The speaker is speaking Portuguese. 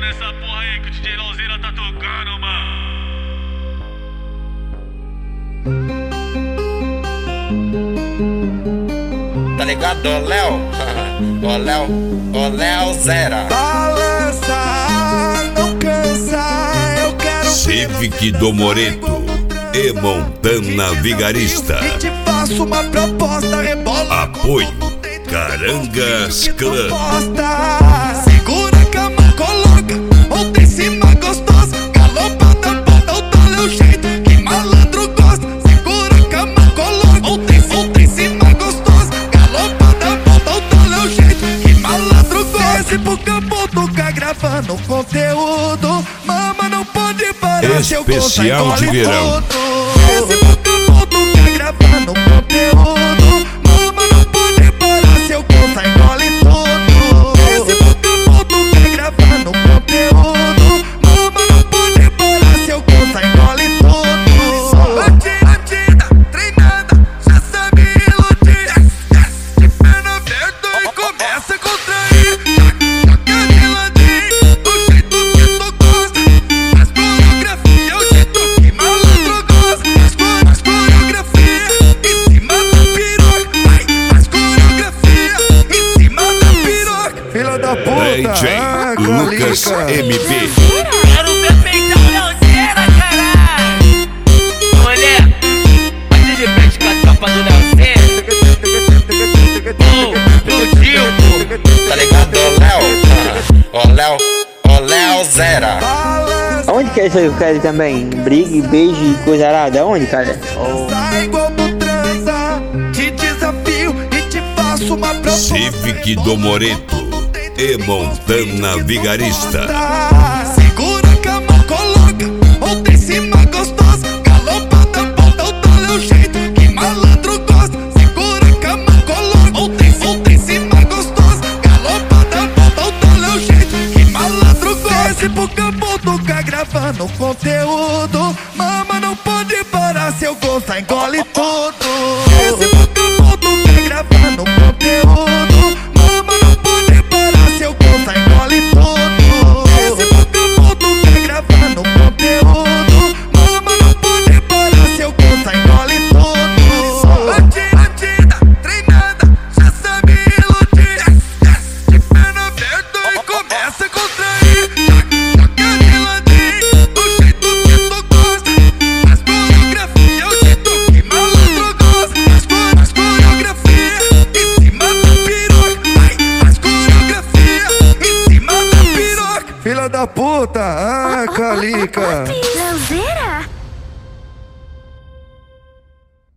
essa porra aí que o DJ Lauzeira tá tocando, mano. Tá ligado, ô Léo? Ô Léo Zera. Balança, não cansa, eu quero Civic do Moreto e Montana Vigarista. E te faço uma proposta, rebola. Apoio Carangas Clã. Segura a cama, coloca, monta em cima gostosa. Galopada, bota o tal é o jeito que malandro gosta. Segura a cama, coloca, monta em cima gostosa. Galopada, bota o tal é o jeito que malandro gosta. Desce pro campo, toca gravando conteúdo. Mama não pode parar, seu Especial de verão. Desce pro campo, toca gravando conteúdo. Mama não pode parar, seu conta engole tudo. Desce pro campo, toca gravando conteúdo. Mama não pode parar, seu conta engole tudo. Bandida, treinada, já sabe iludir. De perna aberta e começa a contrair. Joga de ladinho, do jeito que tu gosta. Faz coreografia, o jeito que malandro gosta. Faz coreografia em cima da piroca. Vai, faz coreografia em cima da piroca. Filha da puta, DJ Lucas MP. Quero ver peitão Leozeira, caralho. Mulher, bate de frente com a tropa do Leozeira. Do Dilco. Tá ligado, ô Léo Zera. Aonde que é isso aí que eu quero também? Brigue, beijo e coisa arada? Aonde, cara? Sai igual tu transa, te desafio e te faço uma proposta. Civic do Moreto e Montana Vigarista. Segura a cama, coloca, monta em cima gostosa. Galopada, bota o tal é o jeito que malandro gosta. Segura a cama, coloca, monta em cima gostosa. Galopada, bota o tal é o jeito que malandro gosta. Desce pro campo, toca gravando conteúdo. Mama não pode parar, seu gosto engole tudo. Desce pro campo, toca gravando conteúdo. Mama não pode parar, seu gosto engole tudo. Desce pro campo, toca gravando conteúdo. Mama não pode parar, seu gosto engole tudo. Bandida, treinada, já sabe iludir. De perna aberta e começa a contrair. Joga de ladinho, do jeito que tu gosta. Faz coreografia, o jeito que malandro gosta. Faz coreografia em cima da piroca. Vai, faz coreografia em cima da piroca. Filha da puta, calica. Leozeira?